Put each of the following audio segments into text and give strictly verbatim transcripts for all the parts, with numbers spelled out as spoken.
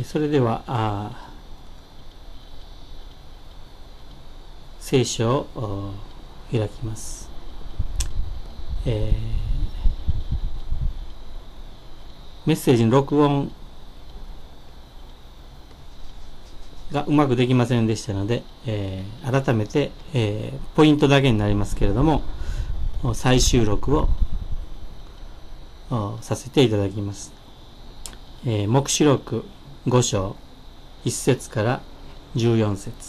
それではあ聖書を開きます。えー、メッセージの録音がうまくできませんでしたので、えー、改めて、えー、ポイントだけになりますけれども、再収録をさせていただきます。えー、黙示録ご章いっ節からじゅうよん節。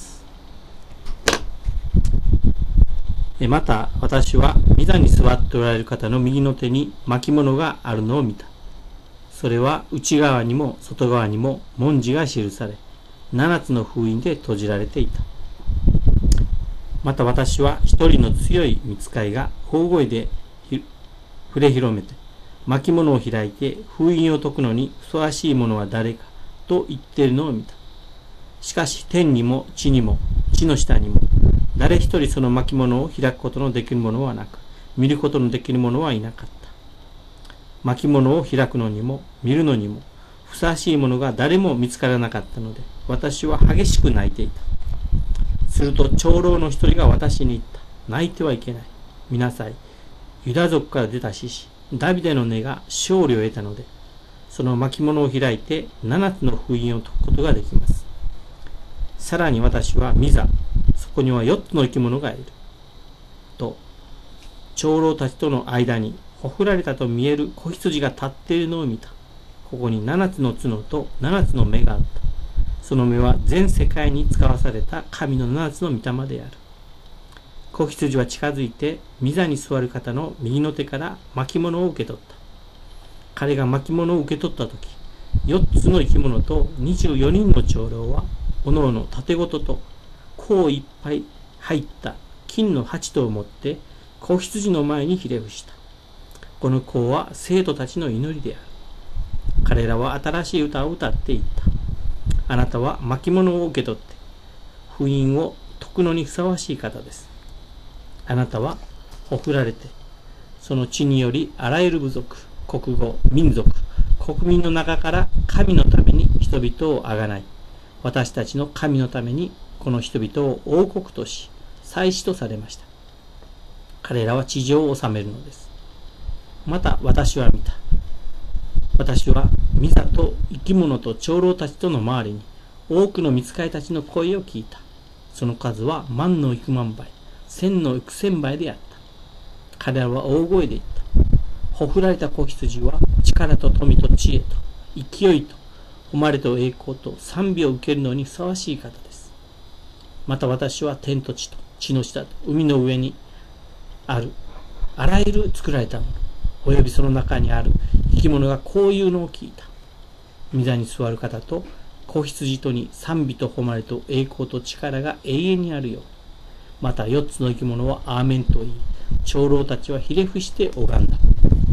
また私は御座に座っておられる方の右の手に巻物があるのを見た。それは内側にも外側にも文字が記され、七つの封印で閉じられていた。また私は一人の強い御使いが大声で触れ広めて、巻物を開いて封印を解くのにふさわしいものは誰かと言っているのを見た。しかし天にも地にも地の下にも誰一人その巻物を開くことのできる者はなく、見ることのできる者はいなかった。巻物を開くのにも見るのにもふさわしいものが誰も見つからなかったので、私は激しく泣いていた。すると長老の一人が私に言った。泣いてはいけない。見なさい。ユダ族から出た獅子、ダビデの根が勝利を得たので、その巻物を開いて七つの封印を解くことができます。さらに私は見ざ、そこには四つの生き物がいる。と、長老たちとの間にほふられたと見える子羊が立っているのを見た。ここに七つの角と七つの目があった。その目は全世界に使わされた神の七つの御霊である。子羊は近づいて、御座に座る方の右の手から巻物を受け取った。彼が巻物を受け取ったとき、四つの生き物と二十四人の長老は、おのおの盾ごとと、甲いっぱい入った金の鉢とを持って、子羊の前にひれ伏した。この甲は生徒たちの祈りである。彼らは新しい歌を歌っていった。あなたは巻物を受け取って、封印を解くのにふさわしい方です。あなたはほふられて、その地によりあらゆる部族、国語、民族、国民の中から神のために人々をあがない、私たちの神のためにこの人々を王国とし、祭司とされました。彼らは地上を治めるのです。また私は見た。私は御座と生き物と長老たちとの周りに多くの御使いたちの声を聞いた。その数は万の幾万倍、千の幾千倍であった。彼らは大声で言った。ほふられた子羊は力と富と知恵と勢いと誉れと栄光と賛美を受けるのにふさわしい方です。また私は天と地と地の下と海の上にあるあらゆる作られたもの、およびその中にある生き物がこういうのを聞いた。御座に座る方と子羊とに賛美と誉れと栄光と力が永遠にあるように。また四つの生き物はアーメンと言い、長老たちはひれ伏して拝んだ。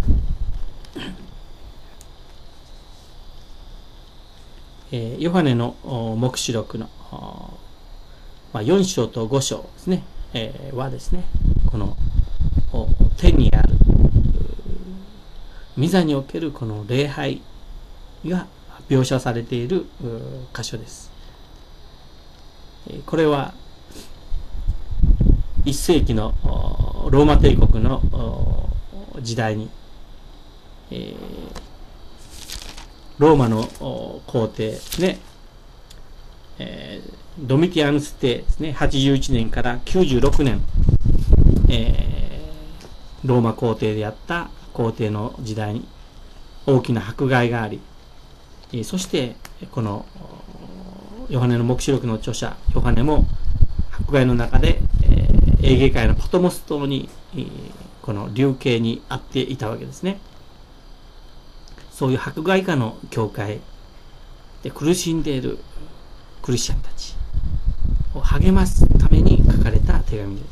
えー、ヨハネの黙示録の、まあ、よん章とご章ですね、えー、はですね、この天にある御座におけるこの礼拝が描写されている箇所です。これはいっ世紀のローマ帝国の時代に、えー、ローマの皇帝ですね、えー、ドミティアヌス帝ですね、はちじゅういちねんからきゅうじゅうろくねん、えー、ローマ皇帝であった皇帝の時代に大きな迫害があり、そしてこのヨハネの黙示録の著者ヨハネも迫害の中で、えー、エーゲ海のパトモス島に、えー、この流刑にあっていたわけですね。そういう迫害下の教会で苦しんでいるクリスチャンたちを励ますために書かれた手紙です。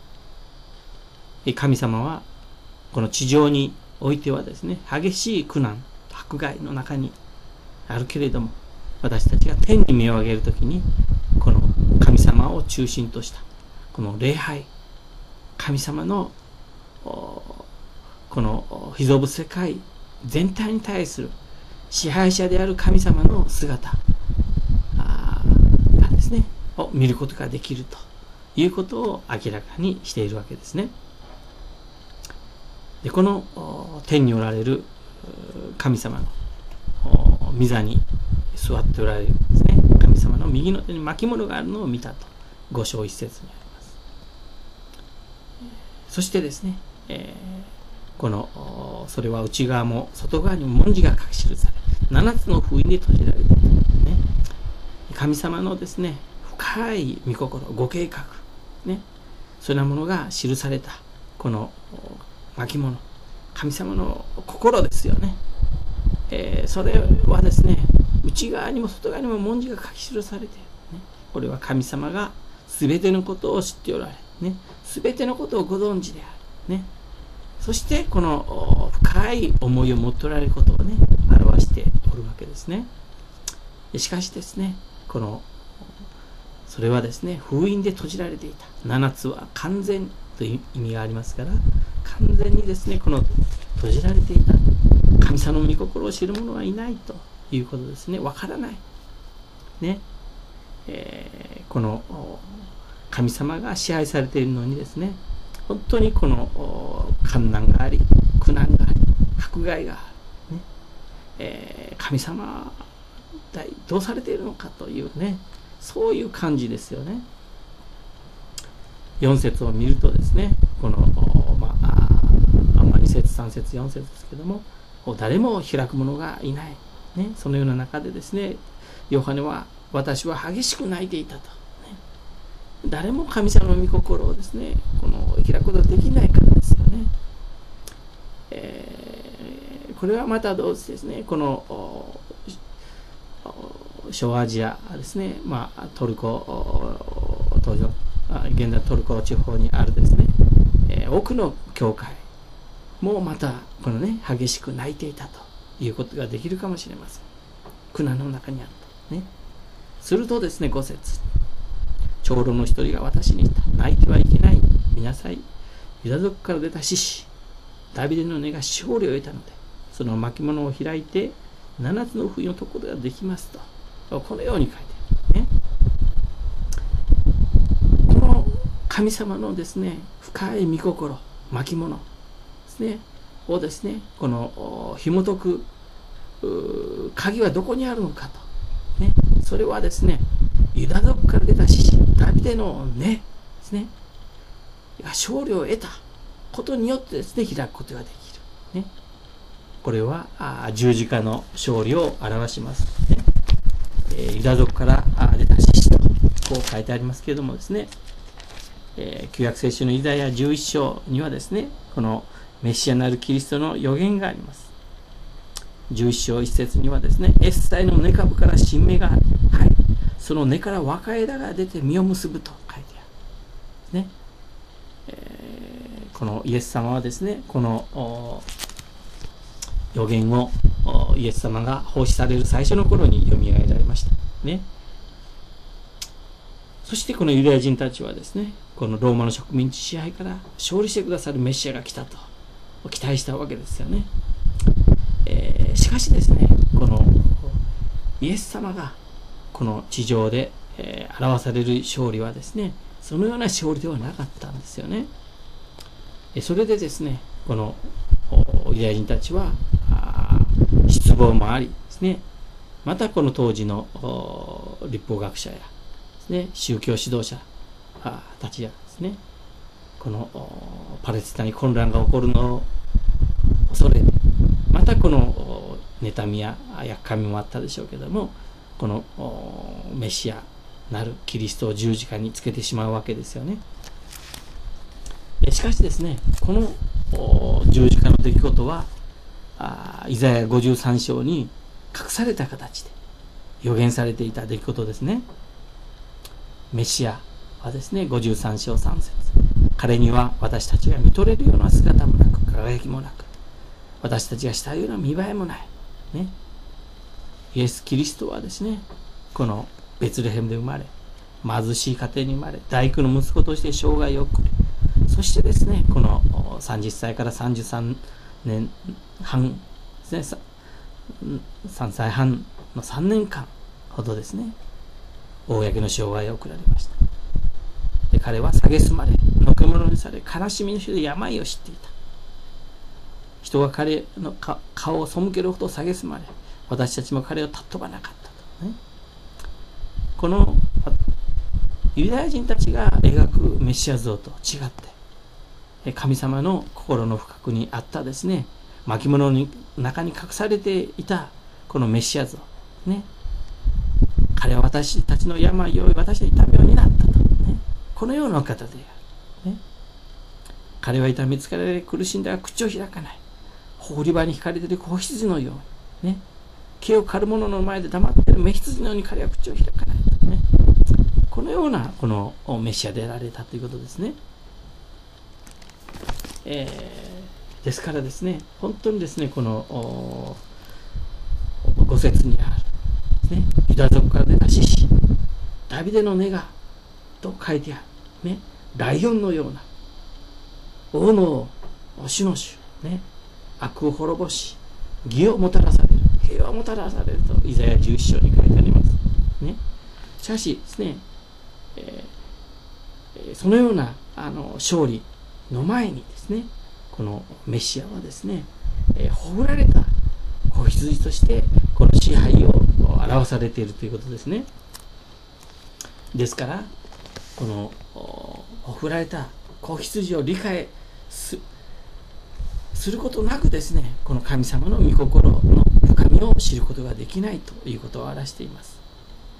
神様はこの地上においてはですね、激しい苦難迫害の中にあるけれども、私たちが天に目を上げるときにこの神様を中心としたこの礼拝、神様のこの被造物世界全体に対する支配者である神様の姿がですね、を見ることができるということを明らかにしているわけですね。でこの天におられる神様の御座に座っておられるですね、神様の右の手に巻物があるのを見たとご章一節にあります。そしてですね、えー、このそれは内側も外側にも文字が書き記され、七つの封印で閉じられている、ね、神様のですね深い御心、ご計画、ね、そんなものが記されたこの巻物、神様の心ですよね。えー、それはですね、内側にも外側にも文字が書き記されている、ね、これは神様が全てのことを知っておられ、ね、全てのことをご存知である、ね、そしてこの深い思いを持っておられることをね表しておるわけですね。しかしですね、このそれはですね封印で閉じられていた。七つは完全という意味がありますから、完全にですねこの閉じられていた。神様の御心を知る者はいないということですね。わからない、ねえー、この神様が支配されているのにですね、本当にこの患難があり、苦難があり、迫害がある、ねえー、神様一体どうされているのかというね、そういう感じですよね。よん節を見るとですね、この、まあ、あんまに節、さん節、よん節ですけども、誰も開く者がいない、ね、そのような中でですね、ヨハネは私は激しく泣いていたと、ね、誰も神様の御心をですねこの開くことができないからですよね。えー、これはまた同時ですね、この小アジアですね、まあ、トルコ当時の現在トルコ地方にあるですね、えー、多くの教会もまたこのね激しく泣いていたということができるかもしれません。苦難の中にあったね。するとですね、ご節、長老の一人が私に言った。泣いてはいけない。見なさい。ユダ族から出た獅子ダビデの根が勝利を得たので、その巻物を開いて七つの冬のところができますと、このように書いてあるね。この神様のですね深い御心、巻物ね、をですね、この紐解く鍵はどこにあるのかと、ね、それはですね、ユダ族から出た獅子ダビデの根ですね、勝利を得たことによってですね、開くことができる、ね、これはあ十字架の勝利を表します、ねえー、ユダ族から出た獅子とこう書いてありますけれどもですね、えー、旧約聖書のイザヤじゅういっ章にはですね、このメシアなるキリストの予言があります。じゅういっ章いち節にはですね、エッサイの根株から新芽がある、はい、その根から若い枝が出て実を結ぶと書いてある、ねえー、このイエス様はですね、この予言をイエス様が奉仕される最初の頃によみがえられました、ね、そしてこのユダヤ人たちはですね、このローマの植民地支配から勝利してくださるメシアが来たと期待したわけですよね。えー、しかしですね、このイエス様がこの地上で、えー、表される勝利はですね、そのような勝利ではなかったんですよね。それでですね、このユダヤ人たちは失望もありですね、またこの当時の律法学者やですね、宗教指導者たちやですね、このパレスチナに混乱が起こるのを恐れて、またこの妬みややっかみもあったでしょうけども、このメシアなるキリストを十字架につけてしまうわけですよね。しかしですね、この十字架の出来事はイザヤごじゅうさん章に隠された形で予言されていた出来事ですね。メシアはですね、ごじゅうさん章さん節、彼には私たちが見とれるような姿もなく輝きもなく、私たちがしたような見栄えもない、ね、イエス・キリストはですね、このベツレヘムで生まれ、貧しい家庭に生まれ、大工の息子として生涯を送り、そしてですね、このさんじゅっさいからさんじゅうさんねんはんですね、 さんさいはんのさんねんかんほどですね、公の生涯を送られました。で、彼は蔑まれ、のけ者にされ、悲しみの人で病を知っていた。人が彼の顔を背けるほど蔑まれ、私たちも彼を尊ばなかったと、ね、このユダヤ人たちが描くメシア像と違って、神様の心の深くにあったですね、巻物の中に隠されていたこのメシア像、ね、彼は私たちの病を負い、私の痛みを担ったと、ね、このような方である、ね、彼は痛みつかれ苦しんだが口を開かない、放り場に引かれている子羊のように、ね、毛を刈る者の前で黙っている雌羊のように彼は口を開かないと、ね、このようなこのメシアであられたということですね。えー、ですからですね、本当にですね、このご節にある、ね、ユダ族から出た獅子、ダビデの根がと書いてある、ね、ライオンのような王の主の主、ね、悪を滅ぼし義をもたらされる、平和をもたらされるとイザヤじゅういっ章に書いてあります、ね、しかしですね、えー、そのようなあの勝利の前にですね、このメシアはですね、えー、ほふられた子羊としてこの支配を表されているということですね。ですからこのほふられた子羊を理解すすることなくですね、この神様の御心の深みを知ることができないということを表しています。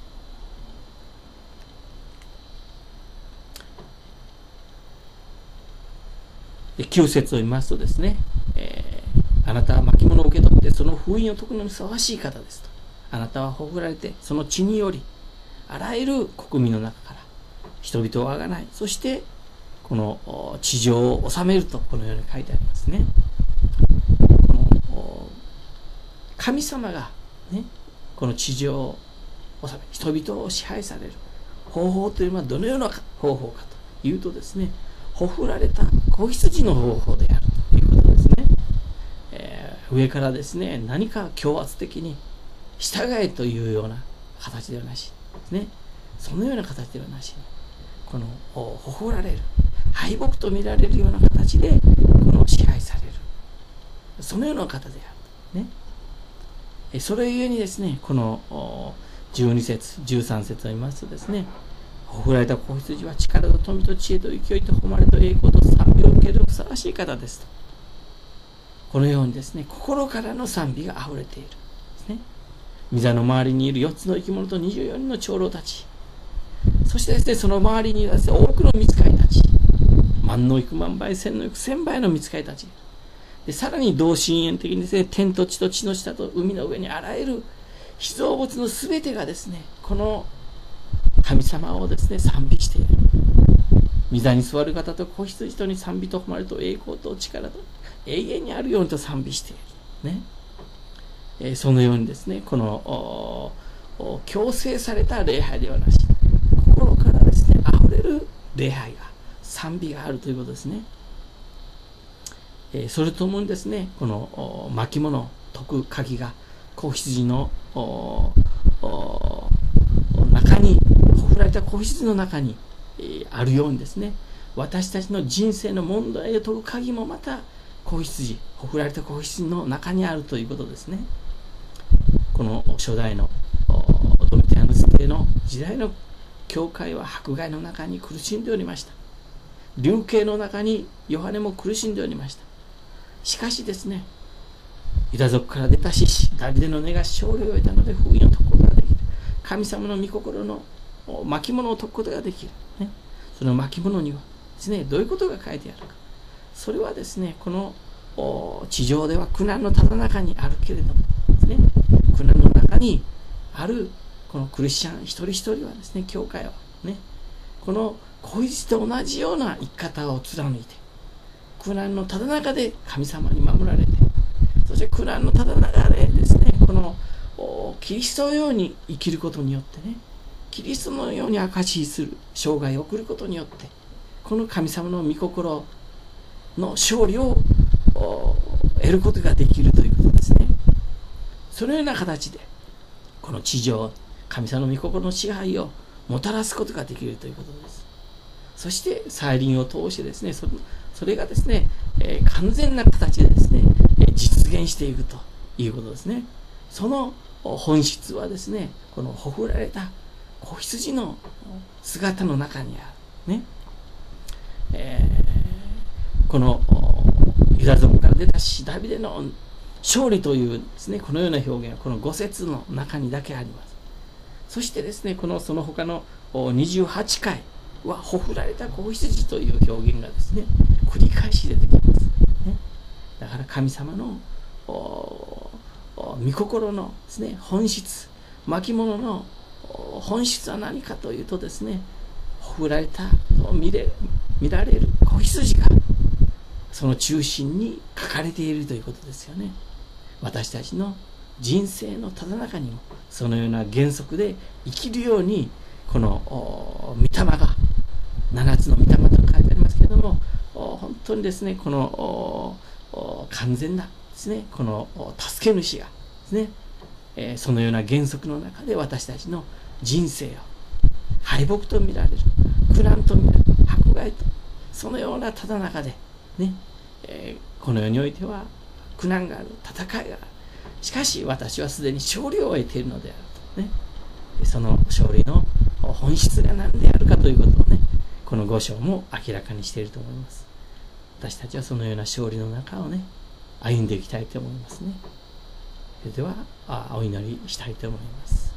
きゅう節を見ますとですね、えー、あなたは巻物を受け取ってその封印を解くのにふさわしい方ですと。あなたはほふられてその血によりあらゆる国民の中から人々をあがない、そしてこの地上を治めるとこのように書いてありますね。この神様がね、この地上を治め人々を支配される方法というのはどのような方法かというとですね、ほふられた子羊の方法であるということですね。えー、上からですね、何か強圧的に従えというような形ではなしですね、そのような形ではなしに、このほふられる敗北と見られるような形でこの支配される、そのような方である、ね、それゆえにですね、このじゅうに節じゅうさん節を見ますとですね、ほふられた子羊は力と富と知恵と勢いと誉れと栄光と賛美を受けるふさわしい方ですと、このようにですね、心からの賛美があふれているですね。御座の周りにいるよっつの生き物とにじゅうよにんの長老たち、そしてですね、その周りにいるですね、多くの御使いたち、万の幾万倍千の幾千倍の御使いたちで、さらに同心円的にですね、天と地と地の下と海の上にあらゆる被造物のすべてがですね、この神様をですね賛美している。御座に座る方と子羊とに賛美と誉れと栄光と力と永遠にあるようにと賛美している、ねえー、そのようにですね、この強制された礼拝ではなし、心からですねあふれる礼拝が、賛美があるということですね。えー、それとともにですね、この巻物解く鍵が子羊の中に、ほふられた子羊の中に、えー、あるようにですね、私たちの人生の問題を解く鍵もまた子羊、ほふられた子羊の中にあるということですね。この初代のドミティアヌス帝の時代の教会は迫害の中に苦しんでおりました。流刑の中にヨハネも苦しんでおりました。しかしですね、ユダ族から出た獅子ダビデの根が勝利を得たので封印を解くことができる。神様の御心の巻物を解くことができる、ね、その巻物にはですね、どういうことが書いてあるか。それはですね、この地上では苦難のただ中にあるけれどもですね、苦難の中にあるこのクリスチャン一人一人はですね、教会はね、この子羊と同じような生き方を貫いて、苦難のただ中で神様に守られて、そして苦難のただ中でですね、このキリストのように生きることによってね、キリストのように証しする生涯を送ることによって、この神様の御心の勝利を得ることができるということですね。 そのような形でこの地上、神様の御心の支配をもたらすことができるということです。そして再臨を通してですね、それ、それがですね、えー、完全な形でですね、実現していくということですね。その本質はですね、このほふられた子羊の姿の中にある。ね。えー、このユダ族から出たし、ダビデの勝利というですね、このような表現はこのご節の中にだけあります。そしてですね、このその他のにじゅうはちかいはほふられた子羊という表現がですね、繰り返し出てきます。ね、だから神様の御心のですね、本質、巻物の本質は何かというとですね、ほふられたと見れ、見られる子羊がその中心に書かれているということですよね。私たちの人生のただ中にもそのような原則で生きるように、この御霊がななつの御霊と書いてありますけれども、本当にですね、この完全なですね、この助け主がですね、えー、そのような原則の中で私たちの人生を敗北と見られる、苦難と見られる、迫害と、そのようなただ中でね、えー、この世においては苦難がある、戦いがある。しかし私はすでに勝利を得ているのであるとね、その勝利の本質が何であるかということをね、このご章も明らかにしていると思います。私たちはそのような勝利の中をね、歩んでいきたいと思いますね。それではお祈りしたいと思います。